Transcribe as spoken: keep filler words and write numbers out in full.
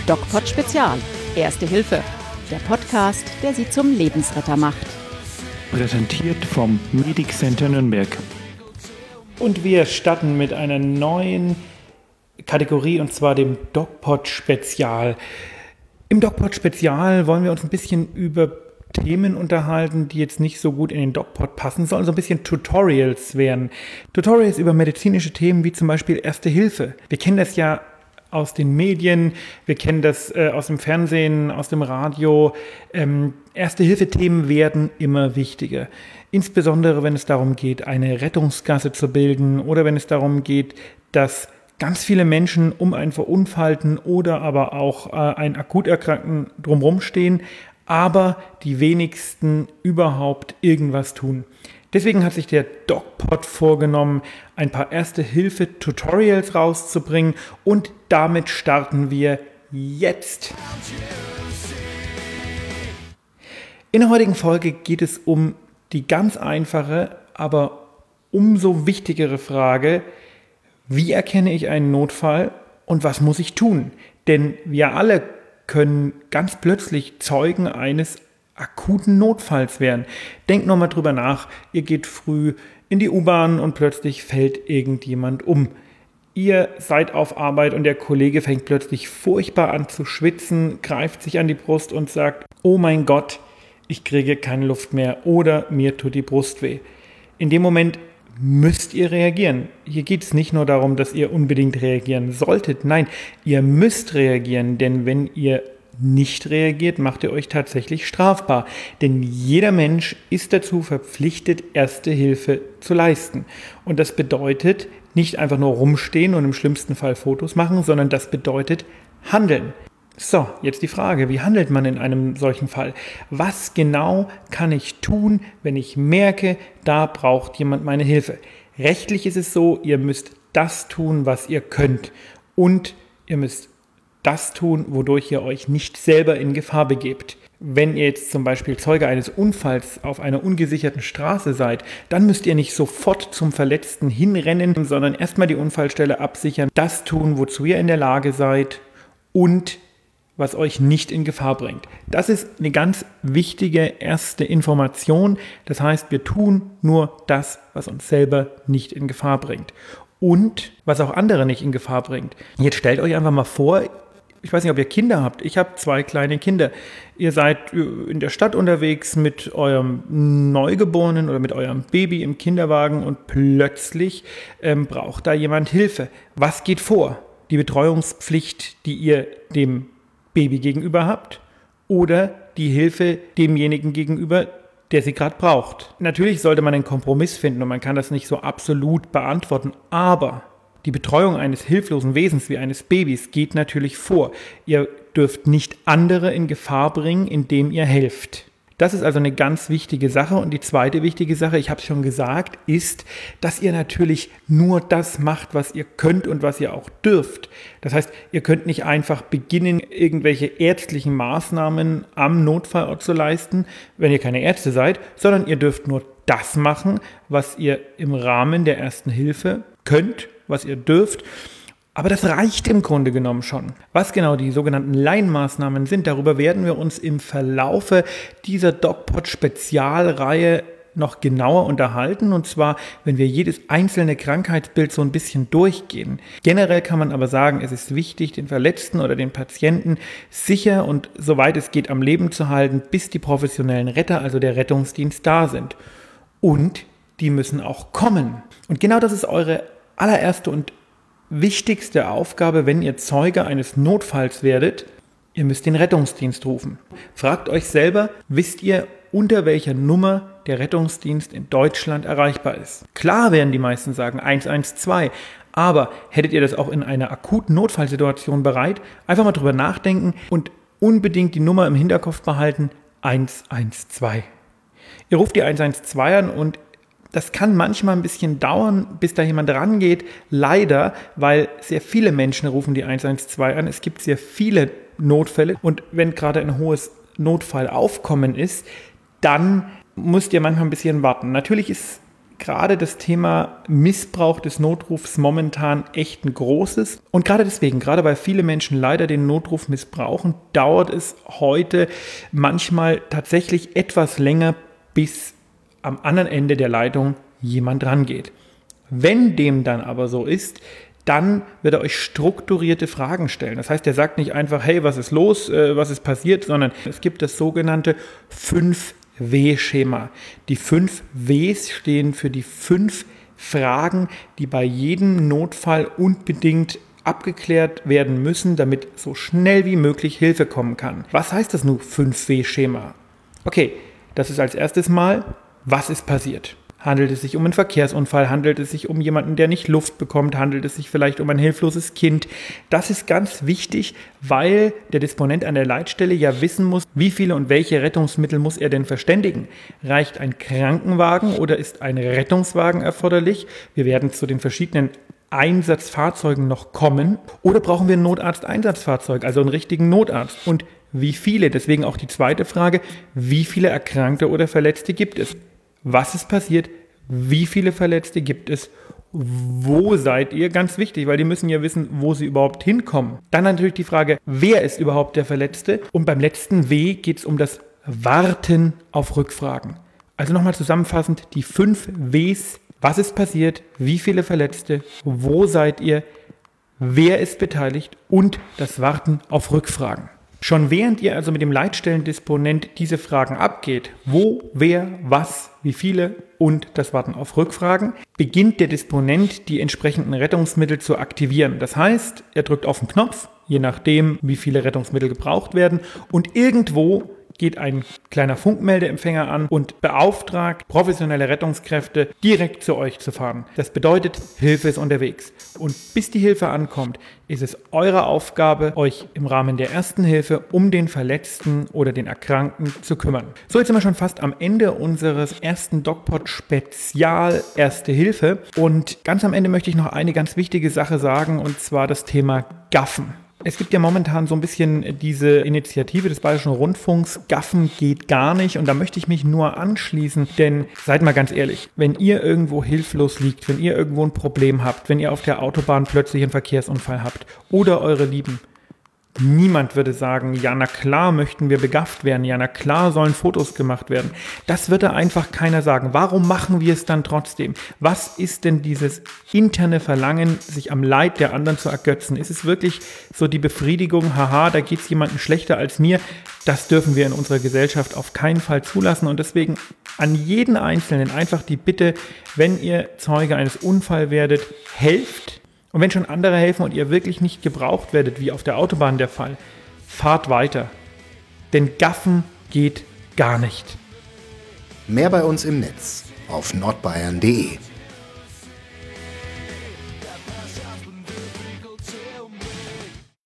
DocPod Spezial. Erste Hilfe. Der Podcast, der Sie zum Lebensretter macht. Präsentiert vom Medic Center Nürnberg. Und wir starten mit einer neuen Kategorie, und zwar dem DocPod Spezial. Im DocPod Spezial wollen wir uns ein bisschen über Themen unterhalten, die jetzt nicht so gut in den DocPod passen, sondern so ein bisschen Tutorials werden. Tutorials über medizinische Themen wie zum Beispiel Erste Hilfe. Wir kennen das ja aus den Medien, wir kennen das äh, aus dem Fernsehen, aus dem Radio. Ähm, Erste-Hilfe-Themen werden immer wichtiger. Insbesondere, wenn es darum geht, eine Rettungsgasse zu bilden oder wenn es darum geht, dass ganz viele Menschen um einen Verunfallten oder aber auch äh, einen Akuterkrankten drumherum stehen, aber die wenigsten überhaupt irgendwas tun. Deswegen hat sich der DocPod vorgenommen, ein paar Erste-Hilfe-Tutorials rauszubringen, und damit starten wir jetzt. In der heutigen Folge geht es um die ganz einfache, aber umso wichtigere Frage: Wie erkenne ich einen Notfall und was muss ich tun? Denn wir alle können ganz plötzlich Zeugen eines akuten Notfalls werden. Denkt nochmal drüber nach. Ihr geht früh in die U-Bahn und plötzlich fällt irgendjemand um. Ihr seid auf Arbeit und der Kollege fängt plötzlich furchtbar an zu schwitzen, greift sich an die Brust und sagt: Oh mein Gott, ich kriege keine Luft mehr oder mir tut die Brust weh. In dem Moment müsst ihr reagieren. Hier geht es nicht nur darum, dass ihr unbedingt reagieren solltet. Nein, ihr müsst reagieren, denn wenn ihr nicht reagiert, macht ihr euch tatsächlich strafbar. Denn jeder Mensch ist dazu verpflichtet, Erste Hilfe zu leisten. Und das bedeutet nicht einfach nur rumstehen und im schlimmsten Fall Fotos machen, sondern das bedeutet handeln. So, jetzt die Frage: Wie handelt man in einem solchen Fall? Was genau kann ich tun, wenn ich merke, da braucht jemand meine Hilfe? Rechtlich ist es so, ihr müsst das tun, was ihr könnt. Und ihr müsst das tun, wodurch ihr euch nicht selber in Gefahr begebt. Wenn ihr jetzt zum Beispiel Zeuge eines Unfalls auf einer ungesicherten Straße seid, dann müsst ihr nicht sofort zum Verletzten hinrennen, sondern erstmal die Unfallstelle absichern, das tun, wozu ihr in der Lage seid und was euch nicht in Gefahr bringt. Das ist eine ganz wichtige erste Information. Das heißt, wir tun nur das, was uns selber nicht in Gefahr bringt und was auch andere nicht in Gefahr bringt. Jetzt stellt euch einfach mal vor, ich weiß nicht, ob ihr Kinder habt. Ich habe zwei kleine Kinder. Ihr seid in der Stadt unterwegs mit eurem Neugeborenen oder mit eurem Baby im Kinderwagen und plötzlich ähm, braucht da jemand Hilfe. Was geht vor? Die Betreuungspflicht, die ihr dem Baby gegenüber habt, oder die Hilfe demjenigen gegenüber, der sie gerade braucht? Natürlich sollte man einen Kompromiss finden und man kann das nicht so absolut beantworten, aber die Betreuung eines hilflosen Wesens wie eines Babys geht natürlich vor. Ihr dürft nicht andere in Gefahr bringen, indem ihr helft. Das ist also eine ganz wichtige Sache. Und die zweite wichtige Sache, ich habe es schon gesagt, ist, dass ihr natürlich nur das macht, was ihr könnt und was ihr auch dürft. Das heißt, ihr könnt nicht einfach beginnen, irgendwelche ärztlichen Maßnahmen am Notfallort zu leisten, wenn ihr keine Ärzte seid, sondern ihr dürft nur das machen, was ihr im Rahmen der Ersten Hilfe könnt, was ihr dürft. Aber das reicht im Grunde genommen schon. Was genau die sogenannten Laienmaßnahmen sind, darüber werden wir uns im Verlaufe dieser DocPod-Spezialreihe noch genauer unterhalten. Und zwar, wenn wir jedes einzelne Krankheitsbild so ein bisschen durchgehen. Generell kann man aber sagen, es ist wichtig, den Verletzten oder den Patienten sicher und soweit es geht am Leben zu halten, bis die professionellen Retter, also der Rettungsdienst, da sind. Und die müssen auch kommen. Und genau das ist eure allererste und wichtigste Aufgabe, wenn ihr Zeuge eines Notfalls werdet: Ihr müsst den Rettungsdienst rufen. Fragt euch selber, wisst ihr, unter welcher Nummer der Rettungsdienst in Deutschland erreichbar ist? Klar werden die meisten sagen eins eins zwei, aber hättet ihr das auch in einer akuten Notfallsituation bereit? Einfach mal drüber nachdenken und unbedingt die Nummer im Hinterkopf behalten: eins eins zwei. Ihr ruft die eins eins zwei an und das kann manchmal ein bisschen dauern, bis da jemand rangeht. Leider, weil sehr viele Menschen rufen die eins eins zwei an. Es gibt sehr viele Notfälle. Und wenn gerade ein hohes Notfallaufkommen ist, dann müsst ihr manchmal ein bisschen warten. Natürlich ist gerade das Thema Missbrauch des Notrufs momentan echt ein großes. Und gerade deswegen, gerade weil viele Menschen leider den Notruf missbrauchen, dauert es heute manchmal tatsächlich etwas länger, bis am anderen Ende der Leitung jemand rangeht. Wenn dem dann aber so ist, dann wird er euch strukturierte Fragen stellen. Das heißt, er sagt nicht einfach, hey, was ist los, äh, was ist passiert, sondern es gibt das sogenannte fünf W Schema. Die fünf Ws stehen für die fünf Fragen, die bei jedem Notfall unbedingt abgeklärt werden müssen, damit so schnell wie möglich Hilfe kommen kann. Was heißt das nun fünf W Schema? Okay, das ist als erstes mal, was ist passiert? Handelt es sich um einen Verkehrsunfall? Handelt es sich um jemanden, der nicht Luft bekommt? Handelt es sich vielleicht um ein hilfloses Kind? Das ist ganz wichtig, weil der Disponent an der Leitstelle ja wissen muss, wie viele und welche Rettungsmittel muss er denn verständigen. Reicht ein Krankenwagen oder ist ein Rettungswagen erforderlich? Wir werden zu den verschiedenen Einsatzfahrzeugen noch kommen. Oder brauchen wir ein Notarzt-Einsatzfahrzeug, also einen richtigen Notarzt? Und wie viele? Deswegen auch die zweite Frage, wie viele Erkrankte oder Verletzte gibt es? Was ist passiert? Wie viele Verletzte gibt es? Wo seid ihr? Ganz wichtig, weil die müssen ja wissen, wo sie überhaupt hinkommen. Dann natürlich die Frage, wer ist überhaupt der Verletzte? Und beim letzten W geht es um das Warten auf Rückfragen. Also nochmal zusammenfassend, die fünf Ws. Was ist passiert? Wie viele Verletzte? Wo seid ihr? Wer ist beteiligt? Und das Warten auf Rückfragen. Schon während ihr also mit dem Leitstellendisponent diese Fragen abgeht, wo, wer, was, wie viele und das Warten auf Rückfragen, beginnt der Disponent die entsprechenden Rettungsmittel zu aktivieren. Das heißt, er drückt auf den Knopf, je nachdem, wie viele Rettungsmittel gebraucht werden, und irgendwo geht ein kleiner Funkmeldeempfänger an und beauftragt professionelle Rettungskräfte, direkt zu euch zu fahren. Das bedeutet, Hilfe ist unterwegs. Und bis die Hilfe ankommt, ist es eure Aufgabe, euch im Rahmen der ersten Hilfe um den Verletzten oder den Erkrankten zu kümmern. So, jetzt sind wir schon fast am Ende unseres ersten DocPod-Spezial Erste Hilfe. Und ganz am Ende möchte ich noch eine ganz wichtige Sache sagen, und zwar das Thema Gaffen. Es gibt ja momentan so ein bisschen diese Initiative des Bayerischen Rundfunks, Gaffen geht gar nicht, und da möchte ich mich nur anschließen, denn seid mal ganz ehrlich, wenn ihr irgendwo hilflos liegt, wenn ihr irgendwo ein Problem habt, wenn ihr auf der Autobahn plötzlich einen Verkehrsunfall habt oder eure Lieben, niemand würde sagen, ja na klar möchten wir begafft werden, ja na klar sollen Fotos gemacht werden. Das würde einfach keiner sagen. Warum machen wir es dann trotzdem? Was ist denn dieses interne Verlangen, sich am Leid der anderen zu ergötzen? Ist es wirklich so die Befriedigung, haha, da geht es jemandem schlechter als mir? Das dürfen wir in unserer Gesellschaft auf keinen Fall zulassen, und deswegen an jeden Einzelnen einfach die Bitte, wenn ihr Zeuge eines Unfalls werdet, helft. Und wenn schon andere helfen und ihr wirklich nicht gebraucht werdet, wie auf der Autobahn der Fall, fahrt weiter. Denn Gaffen geht gar nicht. Mehr bei uns im Netz auf nordbayern punkt de.